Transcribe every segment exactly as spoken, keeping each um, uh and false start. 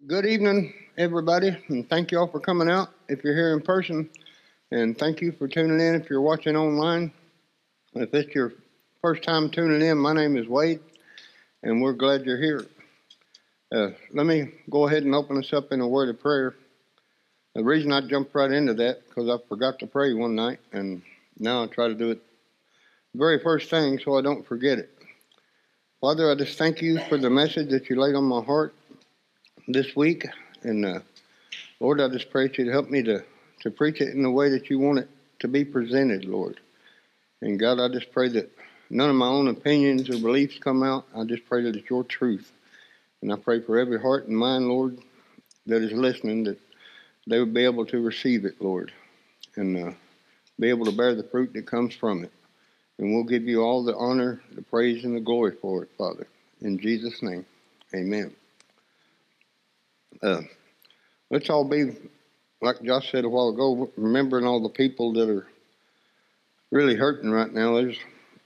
Good evening, everybody, and thank you all for coming out if you're here in person, and thank you for tuning in if you're watching online. If it's your first time tuning in, my name is Wade, and we're glad you're here. Uh, let me go ahead and open us up in a word of prayer. The reason I jumped right into that because I forgot to pray one night, and now I try to do it the very first thing so I don't forget it. Father, I just thank you for the message that you laid on my heart this week, and uh, Lord, I just pray that you'd help me to, to preach it in the way that you want it to be presented, Lord. And God, I just pray that none of my own opinions or beliefs come out. I just pray that it's your truth. And I pray for every heart and mind, Lord, that is listening, that they would be able to receive it, Lord, and uh, be able to bear the fruit that comes from it. And we'll give you all the honor, the praise, and the glory for it, Father. In Jesus' name, amen. Uh, let's all be, like Josh said a while ago, remembering all the people that are really hurting right now. There's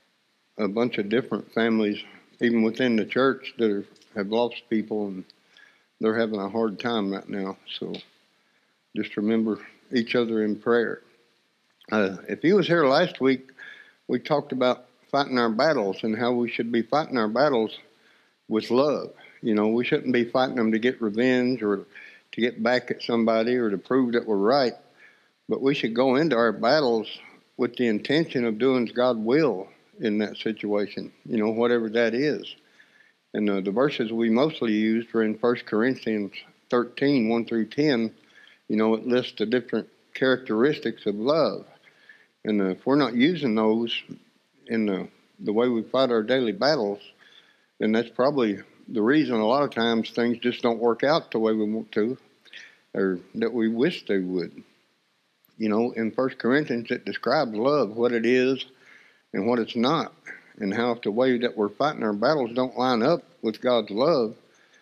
a bunch of different families, even within the church, that are, have lost people, and they're having a hard time right now. So just remember each other in prayer. Uh, if you was here last week, we talked about fighting our battles and how we should be fighting our battles with love. You know, we shouldn't be fighting them to get revenge or to get back at somebody or to prove that we're right, but we should go into our battles with the intention of doing God's will in that situation, you know, whatever that is. And uh, the verses we mostly used were in First Corinthians thirteen, one through ten. You know, it lists the different characteristics of love. And uh, if we're not using those in the, the way we fight our daily battles, then that's probably the reason a lot of times things just don't work out the way we want to, or that we wish they would. You know, in First Corinthians, it describes love, what it is and what it's not, and how if the way that we're fighting our battles don't line up with God's love,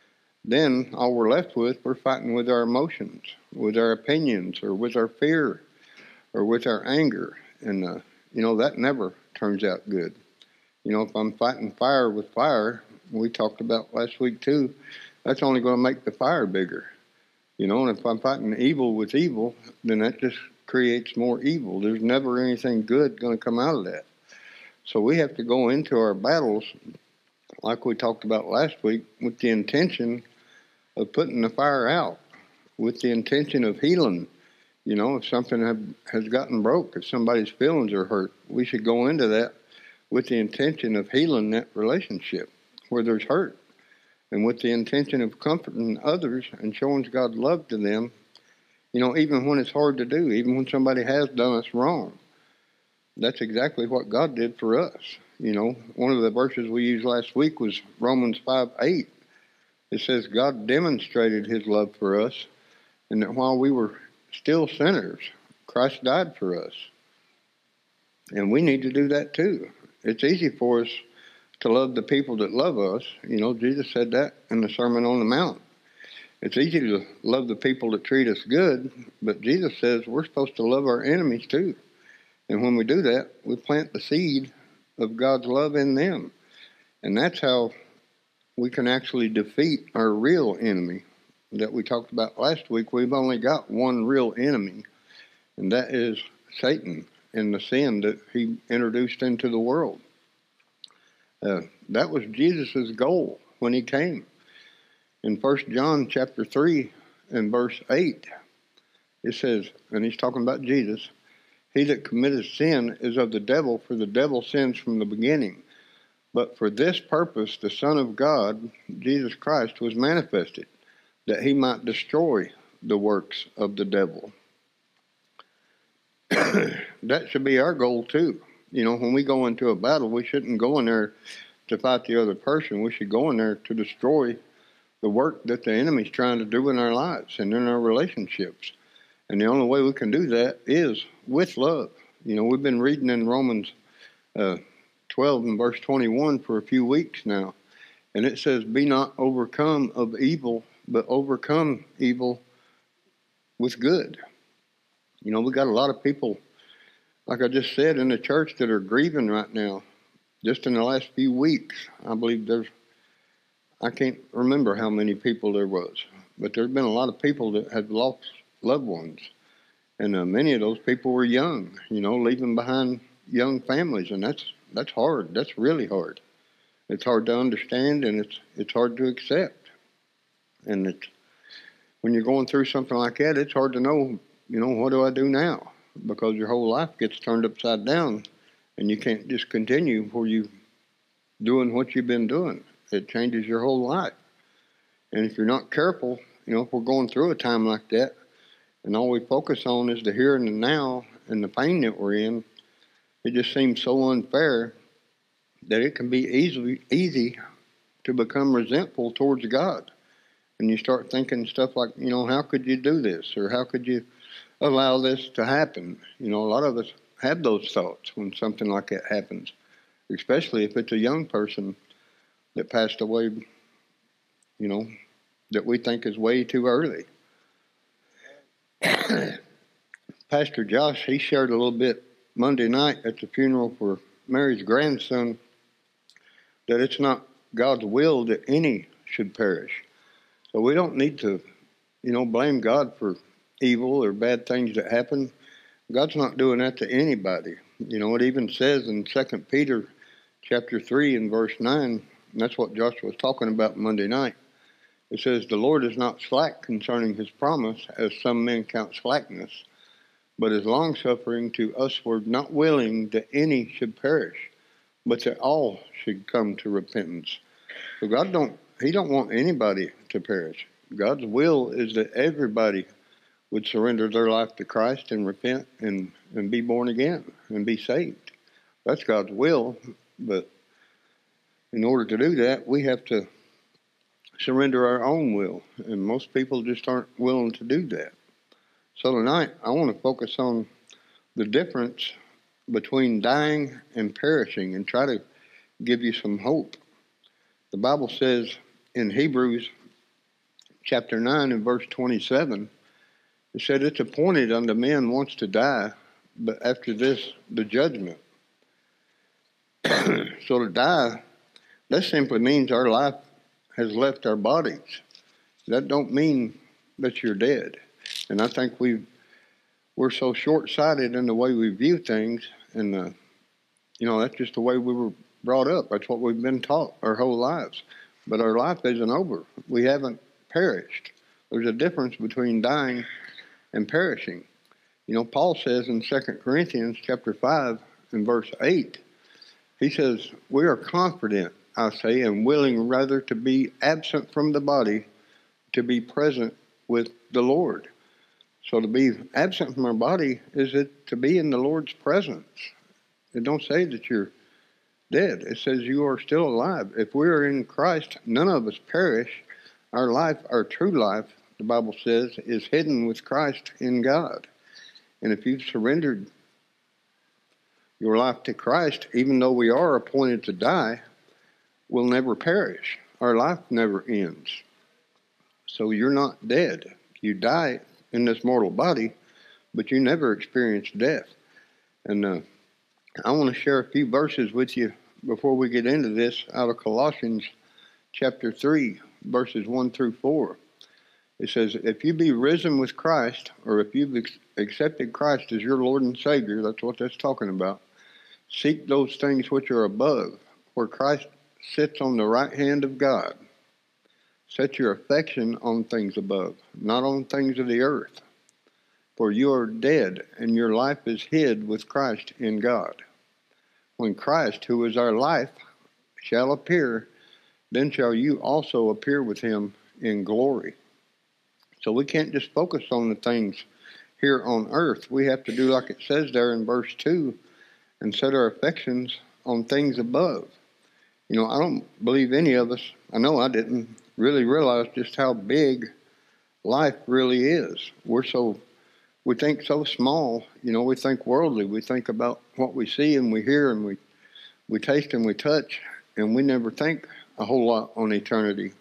then all we're left with, we're fighting with our emotions, with our opinions, or with our fear, or with our anger. And, uh, you know, that never turns out good. You know, if I'm fighting fire with fire, we talked about last week too, that's only going to make the fire bigger. You know, and if I'm fighting evil with evil, then that just creates more evil. There's never anything good going to come out of that. So we have to go into our battles, like we talked about last week, with the intention of putting the fire out, with the intention of healing. You know, if something have, has gotten broke, if somebody's feelings are hurt, we should go into that with the intention of healing that relationship where there's hurt, and with the intention of comforting others and showing God's love to them, you know, even when it's hard to do, even when somebody has done us wrong. That's exactly what God did for us. You know, one of the verses we used last week was Romans five eight. It says, God demonstrated his love for us, and that while we were still sinners, Christ died for us. And we need to do that too. It's easy for us to love the people that love us. You know, Jesus said that in the Sermon on the Mount. It's easy to love the people that treat us good, but Jesus says we're supposed to love our enemies too. And when we do that, we plant the seed of God's love in them. And that's how we can actually defeat our real enemy that we talked about last week. We've only got one real enemy, and that is Satan and the sin that he introduced into the world. Uh, that was Jesus' goal when he came. In First John chapter three and verse eight, it says, and he's talking about Jesus, he that committeth sin is of the devil, for the devil sins from the beginning. But for this purpose the Son of God, Jesus Christ, was manifested, that he might destroy the works of the devil. That should be our goal too. You know, when we go into a battle, we shouldn't go in there to fight the other person. We should go in there to destroy the work that the enemy's trying to do in our lives and in our relationships. And the only way we can do that is with love. You know, we've been reading in Romans uh, twelve and verse twenty-one for a few weeks now. And it says, be not overcome of evil, but overcome evil with good. You know, we got a lot of people, like I just said, in the church that are grieving right now. Just in the last few weeks, I believe there's, I can't remember how many people there was, but there's been a lot of people that have lost loved ones. And uh, many of those people were young, you know, leaving behind young families. And that's that's hard. That's really hard. It's hard to understand, and it's it's hard to accept. And it's, when you're going through something like that, it's hard to know, you know, what do I do now? Because your whole life gets turned upside down, and you can't just continue where you doing what you've been doing. It changes your whole life. And if you're not careful, you know, if we're going through a time like that, and all we focus on is the here and the now and the pain that we're in, it just seems so unfair that it can be easily easy to become resentful towards God. And you start thinking stuff like, you know, how could you do this? Or how could you allow this to happen? You know, a lot of us have those thoughts when something like that happens, especially if it's a young person that passed away, you know, that we think is way too early. Pastor Josh, he shared a little bit Monday night at the funeral for Mary's grandson that it's not God's will that any should perish. So we don't need to, you know, blame God for evil or bad things that happen. God's not doing that to anybody. You know, it even says in Second Peter chapter three and verse nine, and that's what Josh was talking about Monday night. It says, the Lord is not slack concerning his promise, as some men count slackness, but is longsuffering to usward, not willing that any should perish, but that all should come to repentance. So God don't, he don't want anybody to perish. God's will is that everybody would surrender their life to Christ and repent and, and be born again and be saved. That's God's will, but in order to do that, we have to surrender our own will, and most people just aren't willing to do that. So tonight, I want to focus on the difference between dying and perishing and try to give you some hope. The Bible says in Hebrews chapter nine and verse twenty-seven, it said, it's appointed unto men once to die, but after this, the judgment. So to die, that simply means our life has left our bodies. That don't mean that you're dead. And I think we we're so short-sighted in the way we view things, and uh, you know, that's just the way we were brought up. That's what we've been taught our whole lives. But our life isn't over. We haven't perished. There's a difference between dying and perishing. You know, Paul says in Second Corinthians chapter five and verse eight, he says, we are confident, I say, and willing rather to be absent from the body, to be present with the Lord. So to be absent from our body is it to be in the Lord's presence. It don't say that you're dead. It says you are still alive. If we are in Christ, none of us perish. Our life, our true life, the Bible says, is hidden with Christ in God. And if you've surrendered your life to Christ, even though we are appointed to die, we'll never perish. Our life never ends. So you're not dead. You die in this mortal body, but you never experience death. And uh, I want to share a few verses with you before we get into this out of Colossians chapter three, verses one through four. It says, if you be risen with Christ, or if you've accepted Christ as your Lord and Savior, that's what that's talking about, seek those things which are above, where Christ sits on the right hand of God. Set your affection on things above, not on things of the earth. For you are dead, and your life is hid with Christ in God. When Christ, who is our life, shall appear, then shall you also appear with him in glory. So we can't just focus on the things here on earth. We have to do like it says there in verse two, and set our affections on things above. You know, I don't believe any of us, I know I didn't really realize just how big life really is. We're so, we think so small, you know, we think worldly. We think about what we see and we hear and we, we taste and we touch, and we never think a whole lot on eternity.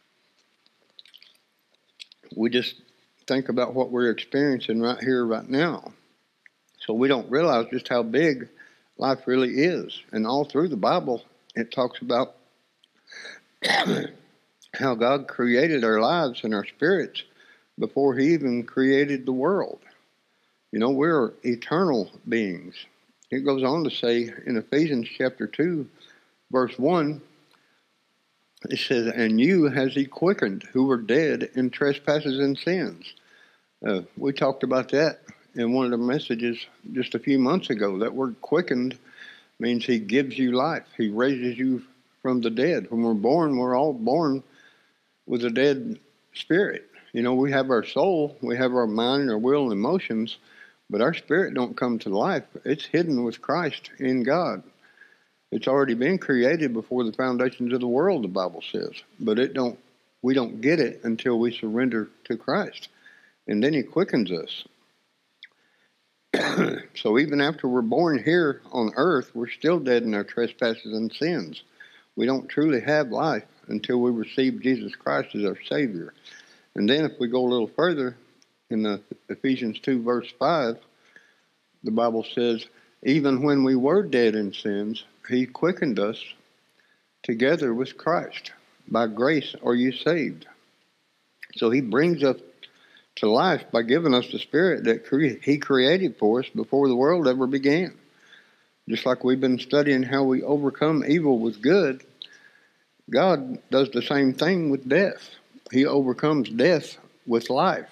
We just think about what we're experiencing right here, right now. So we don't realize just how big life really is. And all through the Bible, it talks about how God created our lives and our spirits before he even created the world. You know, we're eternal beings. It goes on to say in Ephesians chapter two, verse one, it says, and you has he quickened who were dead in trespasses and sins. Uh, we talked about that in one of the messages just a few months ago. That word quickened means he gives you life. He raises you from the dead. When we're born, we're all born with a dead spirit. You know, we have our soul, we have our mind, our will, and emotions, but our spirit don't come to life. It's hidden with Christ in God. It's already been created before the foundations of the world, the Bible says. But it don't. We don't get it until we surrender to Christ. And then he quickens us. So even after we're born here on earth, we're still dead in our trespasses and sins. We don't truly have life until we receive Jesus Christ as our Savior. And then if we go a little further, in the Ephesians two, verse five, the Bible says, even when we were dead in sins, he quickened us together with Christ. By grace are you saved. So he brings us to life by giving us the Spirit that cre- he created for us before the world ever began. Just like we've been studying how we overcome evil with good, God does the same thing with death. He overcomes death with life.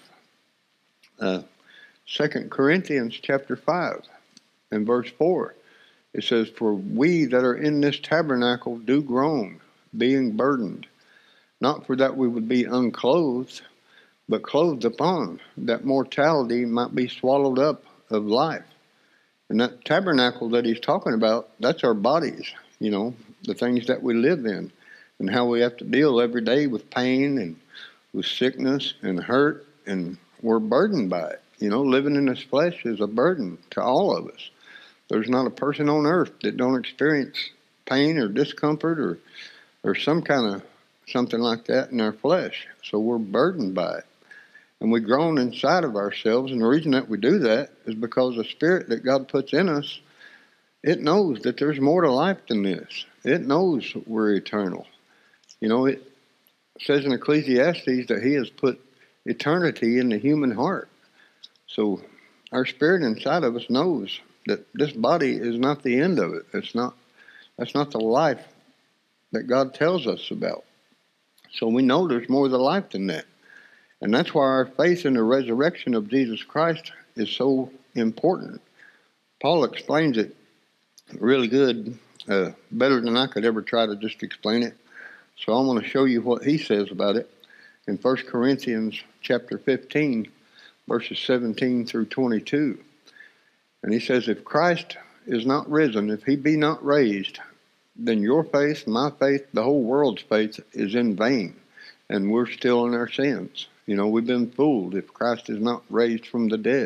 Uh, Second Corinthians chapter five and verse four. It says, for we that are in this tabernacle do groan, being burdened, not for that we would be unclothed, but clothed upon, that mortality might be swallowed up of life. And that tabernacle that he's talking about, that's our bodies, you know, the things that we live in, and how we have to deal every day with pain and with sickness and hurt, and we're burdened by it. You know, living in this flesh is a burden to all of us. There's not a person on earth that don't experience pain or discomfort or or some kind of something like that in our flesh. So we're burdened by it. And we groan inside of ourselves. And the reason that we do that is because the Spirit that God puts in us, it knows that there's more to life than this. It knows we're eternal. You know, it says in Ecclesiastes that he has put eternity in the human heart. So our spirit inside of us knows that this body is not the end of it. It's not, that's not the life that God tells us about. So we know there's more to life than that. And that's why our faith in the resurrection of Jesus Christ is so important. Paul explains it really good, uh, better than I could ever try to just explain it. So I want to show you what he says about it in First Corinthians chapter fifteen, verses seventeen through twenty-two. And he says, if Christ is not risen, if he be not raised, then your faith, my faith, the whole world's faith is in vain, and we're still in our sins. You know, we've been fooled if Christ is not raised from the dead.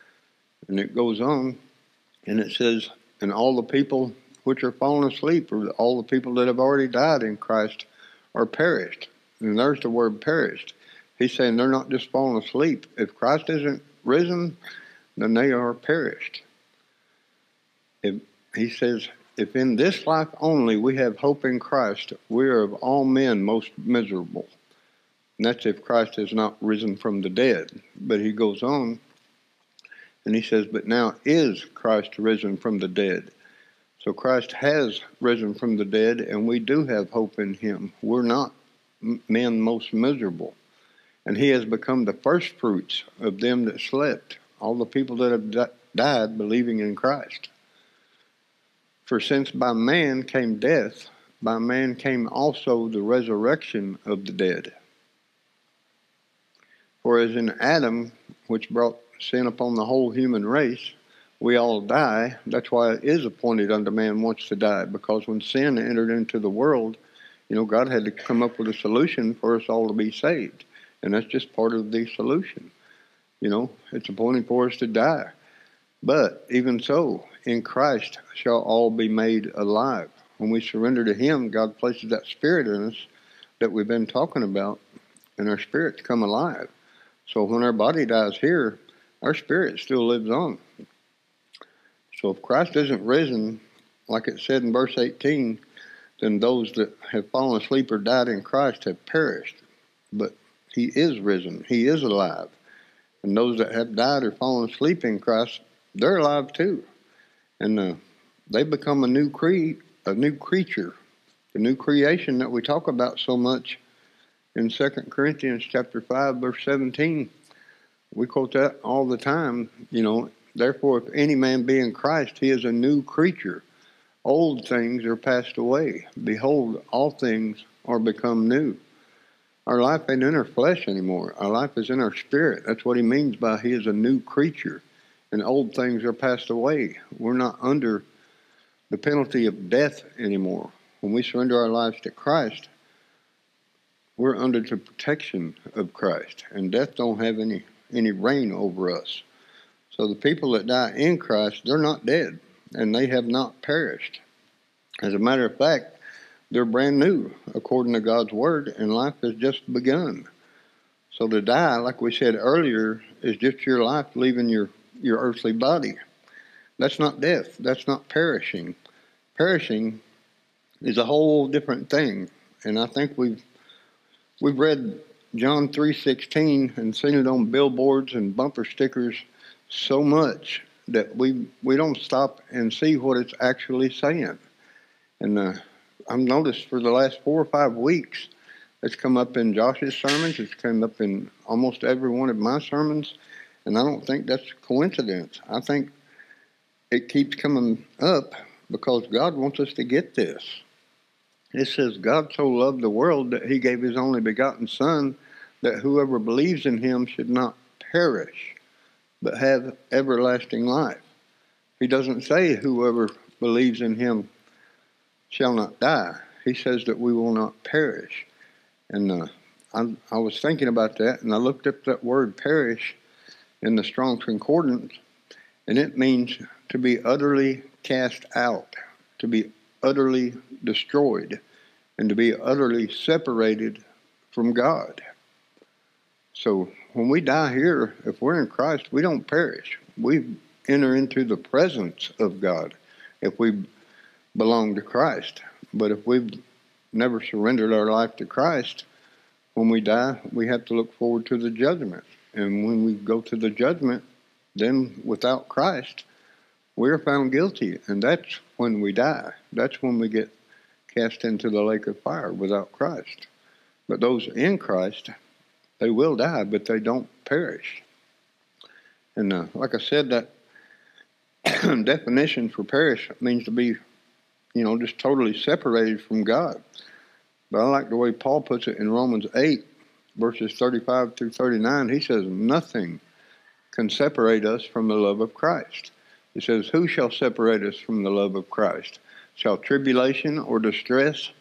And it goes on, and it says, and all the people which are fallen asleep, or all the people that have already died in Christ, are perished. And there's the word perished. He's saying they're not just fallen asleep. If Christ isn't risen, then they are perished. If, he says, if in this life only we have hope in Christ, we are of all men most miserable. And that's if Christ has not risen from the dead. But he goes on, and he says, but now is Christ risen from the dead. So Christ has risen from the dead, and we do have hope in him. We're not men most miserable. And he has become the first fruits of them that slept, all the people that have di- died believing in Christ. For since by man came death, by man came also the resurrection of the dead. For as in Adam, which brought sin upon the whole human race, we all die. That's why it is appointed unto man once to die, because when sin entered into the world, you know, God had to come up with a solution for us all to be saved. And that's just part of the solution. You know, it's appointed for us to die. But even so, in Christ shall all be made alive. When we surrender to him, God places that spirit in us that we've been talking about, and our spirits come alive. So when our body dies here, our spirit still lives on. So if Christ isn't risen, like it said in verse eighteen, then those that have fallen asleep or died in Christ have perished. But he is risen. He is alive. And those that have died or fallen asleep in Christ, they're alive too. And uh, they become a new cre- a new creature, the new creation that we talk about so much in Second Corinthians chapter five, verse seventeen. We quote that all the time, you know. Therefore, if any man be in Christ, he is a new creature. Old things are passed away. Behold, all things are become new. Our life ain't in our flesh anymore. Our life is in our spirit. That's what he means by he is a new creature. And old things are passed away. We're not under the penalty of death anymore. When we surrender our lives to Christ, we're under the protection of Christ. And death don't have any, any reign over us. So the people that die in Christ, they're not dead. And they have not perished. As a matter of fact, they're brand new according to God's word, and life has just begun. So to die, like we said earlier, is just your life leaving your, your earthly body. That's not death. That's not perishing. Perishing is a whole different thing. And I think we've we've read John three sixteen and seen it on billboards and bumper stickers so much that we we don't stop and see what it's actually saying. And uh, I've noticed for the last four or five weeks, it's come up in Josh's sermons. It's come up in almost every one of my sermons. And I don't think that's a coincidence. I think it keeps coming up because God wants us to get this. It says, God so loved the world that he gave his only begotten Son, that whoever believes in him should not perish, but have everlasting life. He doesn't say whoever believes in him shall not die. He says that we will not perish. And uh, I, I was thinking about that, and I looked up that word perish in the Strong's Concordance, and it means to be utterly cast out, to be utterly destroyed, and to be utterly separated from God. So when we die here, if we're in Christ, we don't perish. We enter into the presence of God if we belong to Christ. But if we've never surrendered our life to Christ, when we die, we have to look forward to the judgment. And when we go to the judgment, then without Christ, we're found guilty. And that's when we die. That's when we get cast into the lake of fire without Christ. But those in Christ, they will die, but they don't perish. And uh, like I said, that definition for perish means to be, you know, just totally separated from God. But I like the way Paul puts it in Romans eight, verses thirty-five through thirty-nine. He says, nothing can separate us from the love of Christ. He says, who shall separate us from the love of Christ? Shall tribulation or distress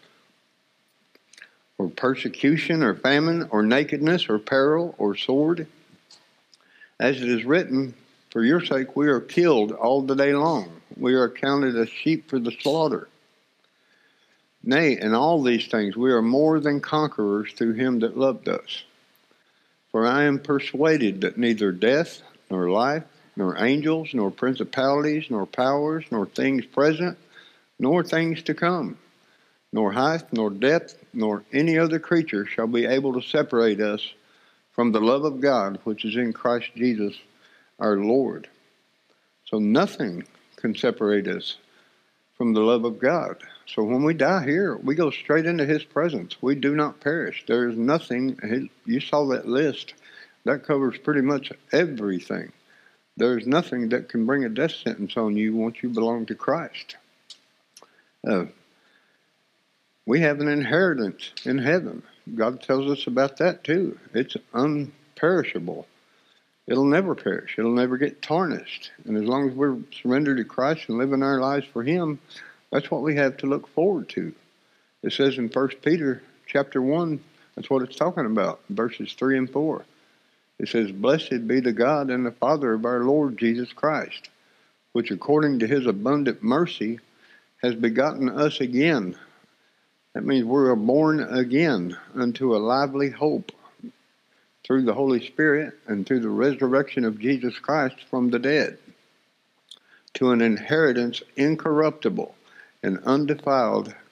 or persecution or famine or nakedness or peril or sword? As it is written, for your sake we are killed all the day long. We are counted as sheep for the slaughter. Nay, in all these things we are more than conquerors through him that loved us. For I am persuaded that neither death, nor life, nor angels, nor principalities, nor powers, nor things present, nor things to come, nor height, nor depth, nor any other creature shall be able to separate us from the love of God, which is in Christ Jesus our Lord. So nothing can separate us from the love of God. So when we die here, we go straight into his presence. We do not perish. There is nothing. You saw that list. That covers pretty much everything. There is nothing that can bring a death sentence on you once you belong to Christ. Uh, we have an inheritance in heaven. God tells us about that too. It's unperishable. It'll never perish. It'll never get tarnished. And as long as we're surrendered to Christ and living our lives for him, that's what we have to look forward to. It says in First Peter chapter one, that's what it's talking about, verses three and four. It says, blessed be the God and the Father of our Lord Jesus Christ, which according to his abundant mercy has begotten us again. That means we are born again unto a lively hope through the Holy Spirit and through the resurrection of Jesus Christ from the dead, to an inheritance incorruptible and undefiled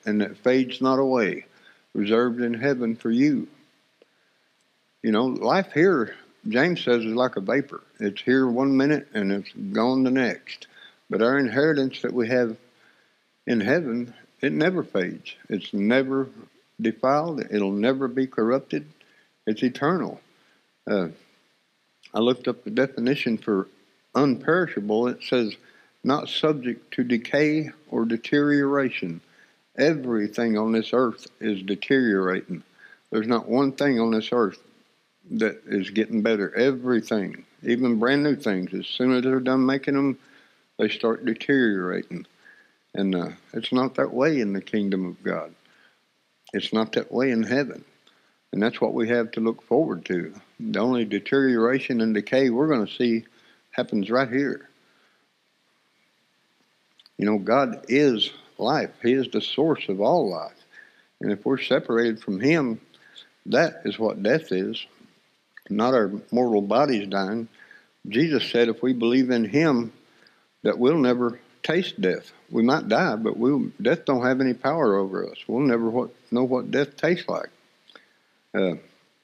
and that fades not away, reserved in heaven for you. You know, life here, James says, is like a vapor. It's here one minute and it's gone the next. But our inheritance that we have in heaven, it never fades. It's never defiled. It'll never be corrupted. It's eternal. Uh, I looked up the definition for unperishable. It says not subject to decay or deterioration. Everything on this earth is deteriorating. There's not one thing on this earth that is getting better. Everything, even brand new things, as soon as they're done making them, they start deteriorating. And uh, it's not that way in the kingdom of God. It's not that way in heaven. And that's what we have to look forward to. The only deterioration and decay we're going to see happens right here. You know, God is life. He is the source of all life. And if we're separated from Him, that is what death is, not our mortal bodies dying. Jesus said if we believe in Him, that we'll never taste death. We might die, but we'll, death don't have any power over us. We'll never what, know what death tastes like. Uh,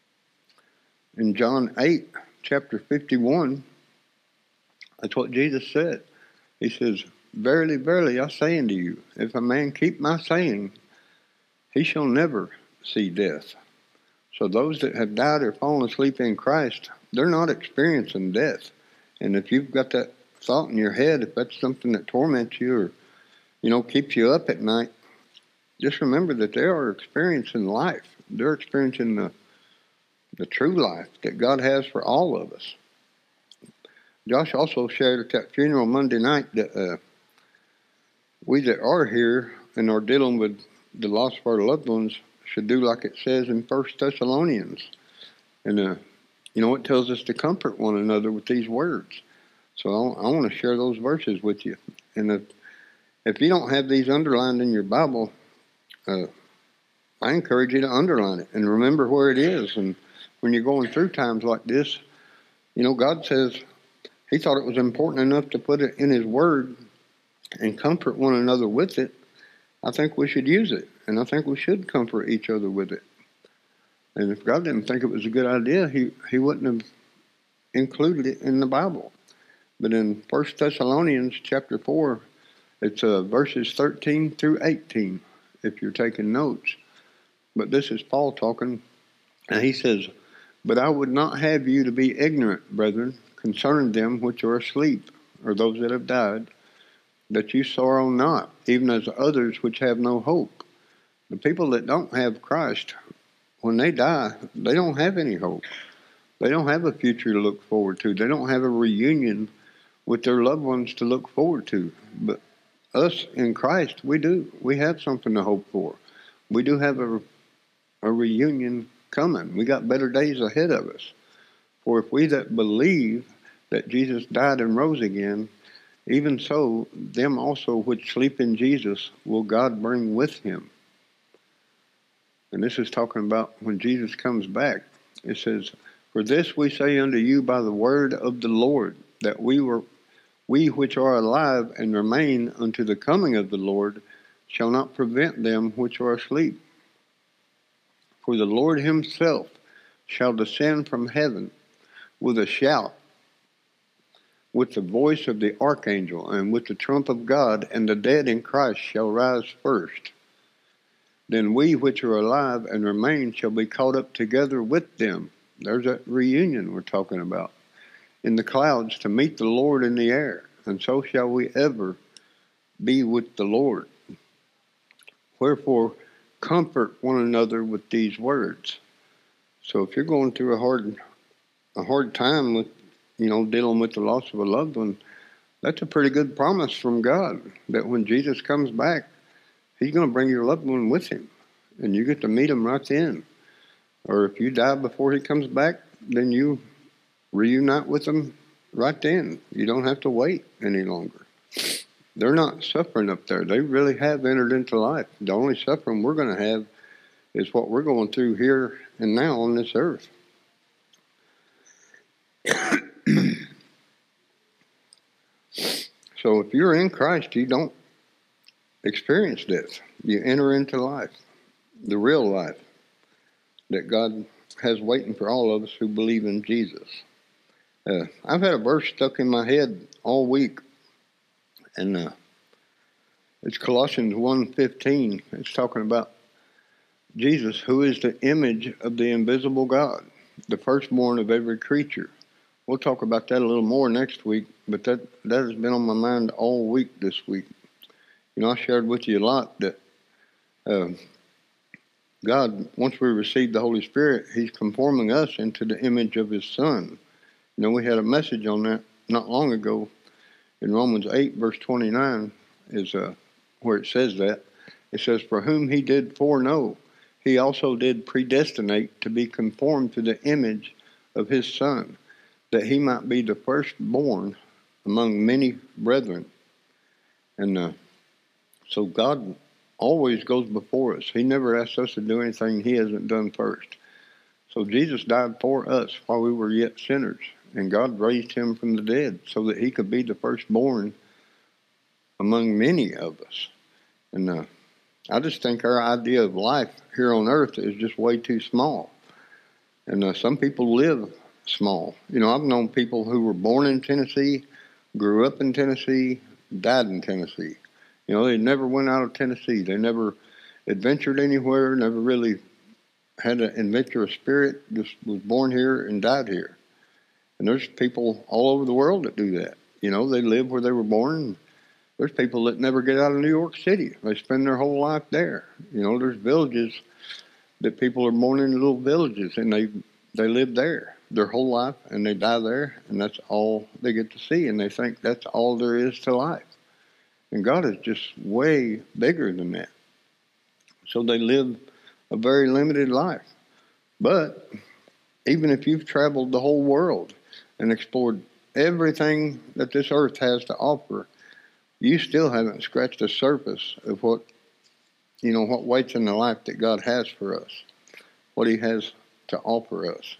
in John eight, chapter fifty-one, that's what Jesus said. He says, verily, verily, I say unto you, if a man keep my saying, he shall never see death. So those that have died or fallen asleep in Christ, they're not experiencing death. And if you've got that thought in your head, if that's something that torments you or, you know, keeps you up at night, just remember that they are experiencing life. They're experiencing the, the true life that God has for all of us. Josh also shared at that funeral Monday night that uh, we that are here and are dealing with the loss of our loved ones should do like it says in First Thessalonians. And, uh, you know, it tells us to comfort one another with these words. So I, I want to share those verses with you. And if, if you don't have these underlined in your Bible, uh, I encourage you to underline it and remember where it is. And when you're going through times like this, you know, God says He thought it was important enough to put it in His Word and comfort one another with it. I think we should use it, and I think we should comfort each other with it. And if God didn't think it was a good idea, He, he wouldn't have included it in the Bible. But in First Thessalonians chapter four, it's uh, verses thirteen through eighteen, if you're taking notes. But this is Paul talking, and he says, but I would not have you to be ignorant, brethren, concerning them which are asleep, or those that have died, that you sorrow not, even as others which have no hope. The people that don't have Christ, when they die, they don't have any hope. They don't have a future to look forward to. They don't have a reunion with their loved ones to look forward to. But us in Christ, we do. We have something to hope for. We do have a, a reunion coming. We got better days ahead of us. For if we that believe that Jesus died and rose again, even so, them also which sleep in Jesus will God bring with Him. And this is talking about when Jesus comes back. It says, for this we say unto you by the word of the Lord, that we were we which are alive and remain unto the coming of the Lord shall not prevent them which are asleep. For the Lord Himself shall descend from heaven with a shout, with the voice of the archangel, and with the trump of God, and the dead in Christ shall rise first. Then we which are alive and remain shall be caught up together with them. There's that reunion we're talking about. In the clouds to meet the Lord in the air, and so shall we ever be with the Lord. Wherefore, comfort one another with these words. So if you're going through a hard, a hard time with, you know, dealing with the loss of a loved one, that's a pretty good promise from God that when Jesus comes back, He's going to bring your loved one with Him, and you get to meet Him right then. Or if you die before He comes back, then you reunite with Him right then. You don't have to wait any longer. They're not suffering up there. They really have entered into life. The only suffering we're going to have is what we're going through here and now on this earth. So if you're in Christ, you don't experience death. You enter into life, the real life that God has waiting for all of us who believe in Jesus. Uh, I've had a verse stuck in my head all week, and uh, it's Colossians one fifteen. It's talking about Jesus, who is the image of the invisible God, the firstborn of every creature. We'll talk about that a little more next week, but that, that has been on my mind all week this week. You know, I shared with you a lot that uh, God, once we receive the Holy Spirit, He's conforming us into the image of His Son. You know, we had a message on that not long ago in Romans eight, verse twenty-nine, is uh, where it says that. It says, for whom He did foreknow, He also did predestinate to be conformed to the image of His Son, that He might be the firstborn among many brethren. And uh, so God always goes before us. He never asks us to do anything He hasn't done first. So Jesus died for us while we were yet sinners, and God raised Him from the dead so that He could be the firstborn among many of us. And uh, I just think our idea of life here on earth is just way too small. And uh, some people live small. You know, I've known people who were born in Tennessee, grew up in Tennessee, died in Tennessee. You know, they never went out of Tennessee. They never adventured anywhere, never really had an adventurous spirit, just was born here and died here. And there's people all over the world that do that. You know, they live where they were born. There's people that never get out of New York City. They spend their whole life there. You know, there's villages that people are born in little villages, and they they live there their whole life, and they die there, and that's all they get to see, and they think that's all there is to life. And God is just way bigger than that. So they live a very limited life. But even if you've traveled the whole world and explored everything that this earth has to offer, you still haven't scratched the surface of what, you know, what waits in the life that God has for us, what He has to offer us.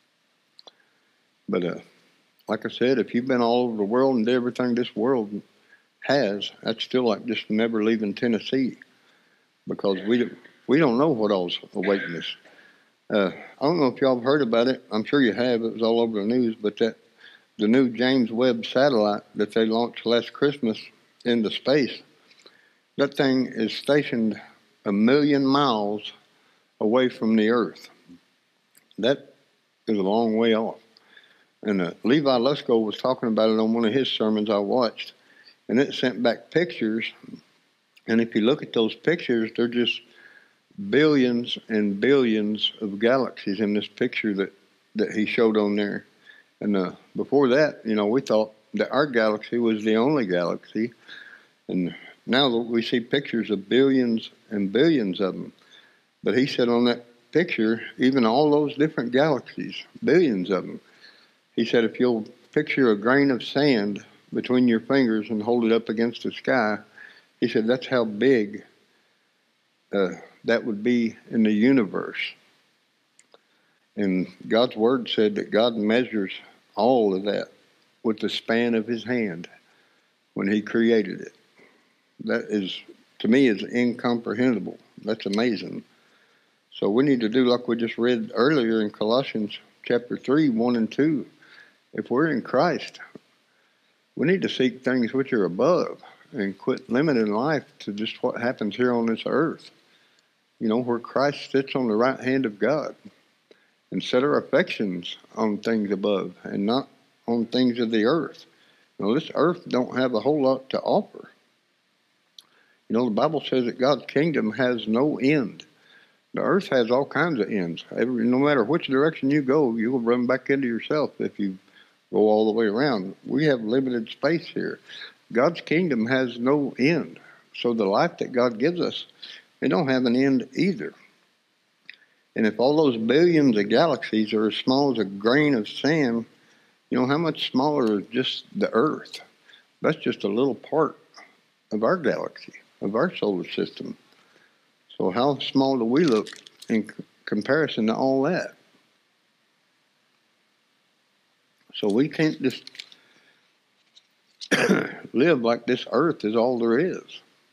But uh, like I said, if you've been all over the world and did everything this world has, that's still like just never leaving Tennessee, because we we don't know what all's awaiting us. Uh, I don't know if y'all have heard about it. I'm sure you have. It was all over the news. But that the new James Webb satellite that they launched last Christmas into space, that thing is stationed a million miles away from the Earth. That is a long way off. And uh, Levi Lusko was talking about it on one of his sermons I watched, and it sent back pictures. And if you look at those pictures, they're just billions and billions of galaxies in this picture that, that he showed on there. And uh, before that, you know, we thought that our galaxy was the only galaxy. And now we see pictures of billions and billions of them. But he said on that picture, even all those different galaxies, billions of them, he said if you'll picture a grain of sand between your fingers and hold it up against the sky, he said that's how big uh, that would be in the universe. And God's Word said that God measures all of that with the span of His hand when He created it. That is, to me, is incomprehensible. That's amazing. So we need to do like we just read earlier in Colossians chapter three, one and two. If we're in Christ, we need to seek things which are above and quit limiting life to just what happens here on this earth. You know, where Christ sits on the right hand of God, and set our affections on things above and not on things of the earth. You know, this earth don't have a whole lot to offer. You know, the Bible says that God's kingdom has no end. The earth has all kinds of ends. Every, no matter which direction you go, you will run back into yourself if you go all the way around. We have limited space here. God's kingdom has no end. So the life that God gives us, it don't have an end either. And if all those billions of galaxies are as small as a grain of sand, you know, how much smaller is just the Earth? That's just a little part of our galaxy, of our solar system. So how small do we look in c- comparison to all that? So we can't just live like this earth is all there is.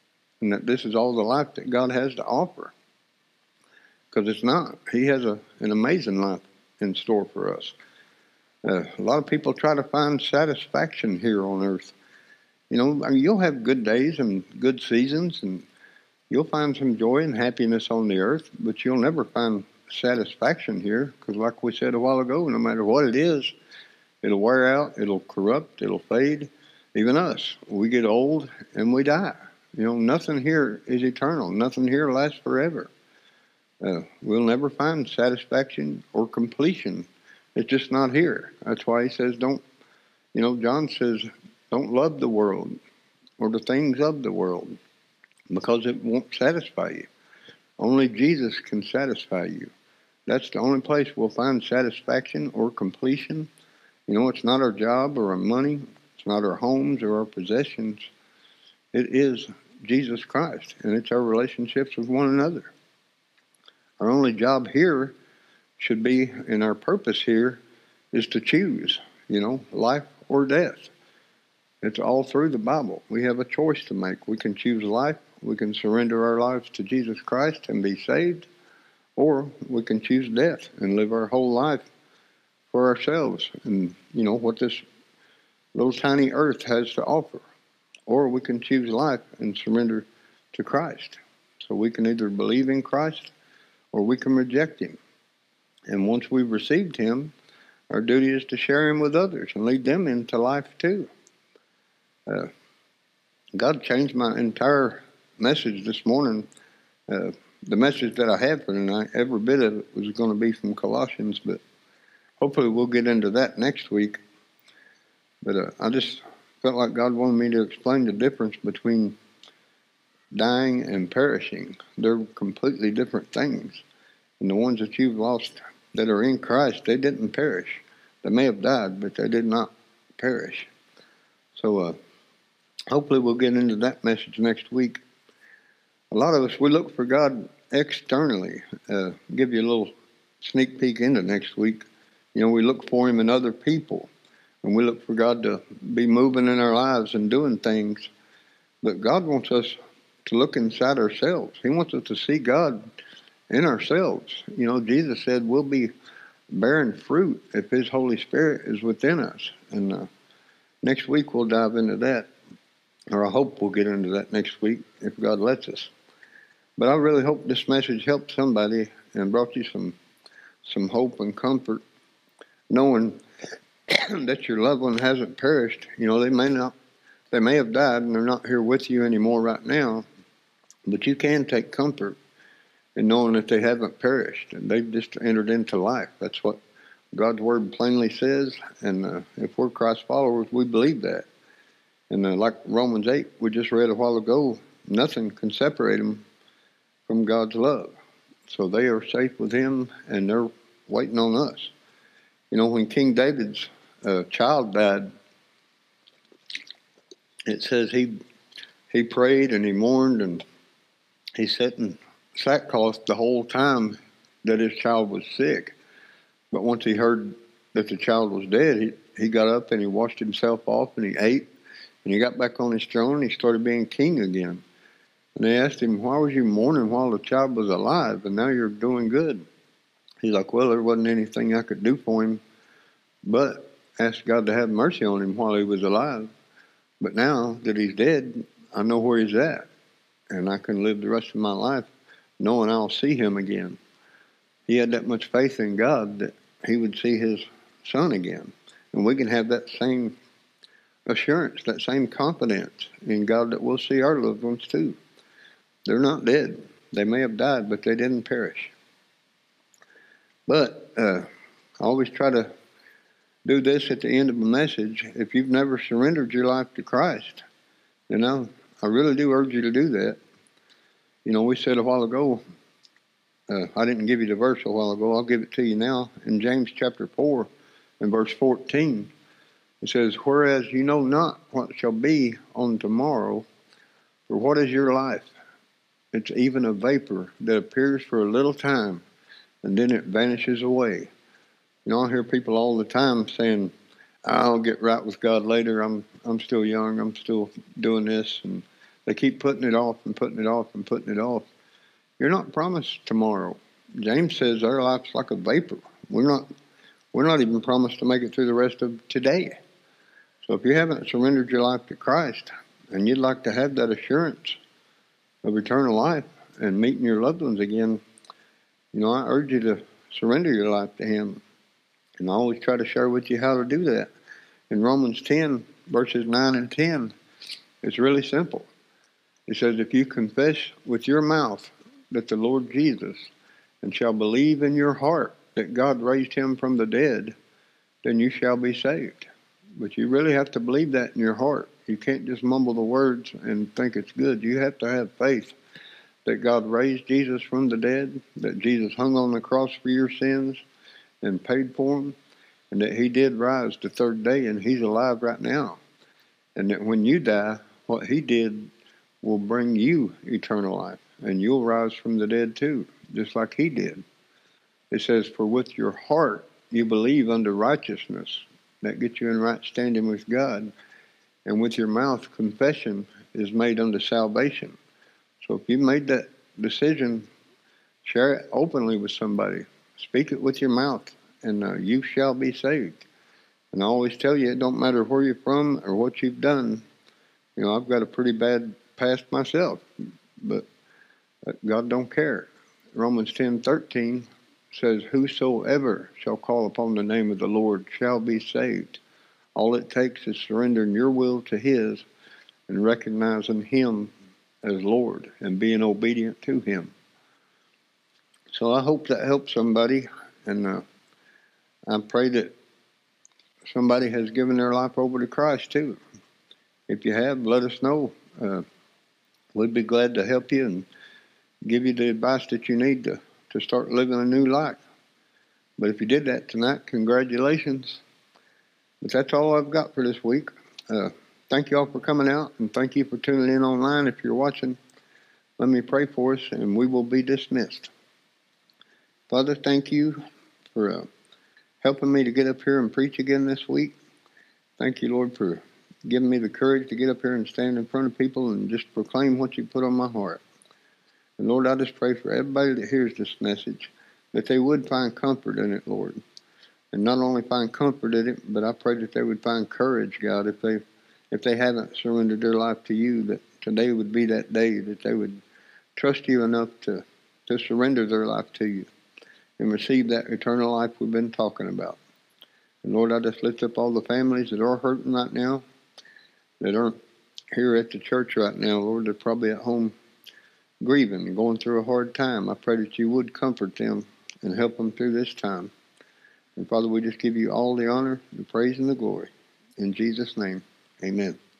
and that this is all the life that God has to offer. Because it's not. He has a, an amazing life in store for us. Uh, a lot of people try to find satisfaction here on earth. You know, I mean, you'll have good days and good seasons, and you'll find some joy and happiness on the earth, but you'll never find satisfaction here, because like we said a while ago, no matter what it is, it'll wear out, it'll corrupt, it'll fade. Even us, we get old and we die. You know, nothing here is eternal. Nothing here lasts forever. Uh, we'll never find satisfaction or completion. It's just not here. That's why he says don't, you know, John says, don't love the world or the things of the world, because it won't satisfy you. Only Jesus can satisfy you. That's the only place we'll find satisfaction or completion. You know, it's not our job or our money. It's not our homes or our possessions. It is Jesus Christ, and it's our relationships with one another. Our only job here should be, and our purpose here is to choose, you know, life or death. It's all through the Bible. We have a choice to make. We can choose life. We can surrender our lives to Jesus Christ and be saved, or we can choose death and live our whole life for ourselves and, you know, what this little tiny earth has to offer. Or we can choose life and surrender to Christ. So we can either believe in Christ or we can reject him. And once we've received him, our duty is to share him with others and lead them into life too. Uh, God changed my entire message this morning. Uh, the message that I had for tonight, every bit of it was going to be from Colossians, but hopefully we'll get into that next week. But uh, I just felt like God wanted me to explain the difference between dying and perishing. They're completely different things. And the ones that you've lost that are in Christ, they didn't perish. They may have died, but they did not perish. So uh, hopefully we'll get into that message next week. A lot of us, we look for God externally. Uh, give you a little sneak peek into next week. You know, we look for him in other people. And we look for God to be moving in our lives and doing things. But God wants us to look inside ourselves. He wants us to see God in ourselves. You know, Jesus said we'll be bearing fruit if his Holy Spirit is within us. And uh, next week we'll dive into that. Or I hope we'll get into that next week if God lets us. But I really hope this message helped somebody and brought you some some hope and comfort, knowing that your loved one hasn't perished. You know, they may not, they may have died and they're not here with you anymore right now, but you can take comfort in knowing that they haven't perished and they've just entered into life. That's what God's word plainly says, and uh, if we're Christ followers, we believe that. And uh, like Romans eight, we just read a while ago, nothing can separate them from God's love. So they are safe with him, and they're waiting on us. You know, when King David's uh, child died, it says he he prayed and he mourned and he sat in sackcloth the whole time that his child was sick. But once he heard that the child was dead, he, he got up and he washed himself off and he ate and he got back on his throne and he started being king again. And they asked him, why was you mourning while the child was alive and now you're doing good? He's like, well, there wasn't anything I could do for him but ask God to have mercy on him while he was alive. But now that he's dead, I know where he's at. And I can live the rest of my life knowing I'll see him again. He had that much faith in God that he would see his son again. And we can have that same assurance, that same confidence in God that we'll see our loved ones too. They're not dead. They may have died, but they didn't perish. But uh, I always try to do this at the end of a message. If you've never surrendered your life to Christ, you know, I really do urge you to do that. You know, we said a while ago, uh, I didn't give you the verse a while ago, I'll give it to you now. In James chapter four and verse fourteen, it says, whereas you know not what shall be on tomorrow, for what is your life? It's even a vapor that appears for a little time, and then it vanishes away. You know, I hear people all the time saying, I'll get right with God later. I'm I'm still young. I'm still doing this. And They keep putting it off and putting it off and putting it off. You're not promised tomorrow. James says our life's like a vapor. We're not we're not even promised to make it through the rest of today. So if you haven't surrendered your life to Christ and you'd like to have that assurance of eternal life and meeting your loved ones again, you know, I urge you to surrender your life to Him. And I always try to share with you how to do that. In Romans ten, verses nine and ten, it's really simple. It says, if you confess with your mouth that the Lord Jesus, and shall believe in your heart that God raised Him from the dead, then you shall be saved. But you really have to believe that in your heart. You can't just mumble the words and think it's good. You have to have faith that God raised Jesus from the dead, that Jesus hung on the cross for your sins and paid for them, and that He did rise the third day, and He's alive right now. And that when you die, what He did will bring you eternal life, and you'll rise from the dead too, just like He did. It says, for with your heart you believe unto righteousness. That gets you in right standing with God. And with your mouth, confession is made unto salvation. So if you made that decision, share it openly with somebody. Speak it with your mouth, and uh, you shall be saved. And I always tell you, it don't matter where you're from or what you've done. You know, I've got a pretty bad past myself, but God don't care. Romans ten thirteen says, whosoever shall call upon the name of the Lord shall be saved. All it takes is surrendering your will to His and recognizing Him as Lord and being obedient to Him. So I hope that helps somebody, and uh, I pray that somebody has given their life over to Christ too. If you have, let us know. Uh, we'd be glad to help you and give you the advice that you need to, to start living a new life. But if you did that tonight, congratulations. But that's all I've got for this week. Uh, thank you all for coming out, and thank you for tuning in online. If you're watching, let me pray for us, and we will be dismissed. Father, thank you for uh, helping me to get up here and preach again this week. Thank you, Lord, for giving me the courage to get up here and stand in front of people and just proclaim what you put on my heart. And Lord, I just pray for everybody that hears this message, that they would find comfort in it, Lord. And not only find comfort in it, but I pray that they would find courage, God, if they if they haven't surrendered their life to you, that today would be that day, that they would trust you enough to, to surrender their life to you and receive that eternal life we've been talking about. And Lord, I just lift up all the families that are hurting right now, that aren't here at the church right now, Lord. They're probably at home grieving and going through a hard time. I pray that you would comfort them and help them through this time. And Father, we just give you all the honor, the praise, and the glory. In Jesus' name, amen.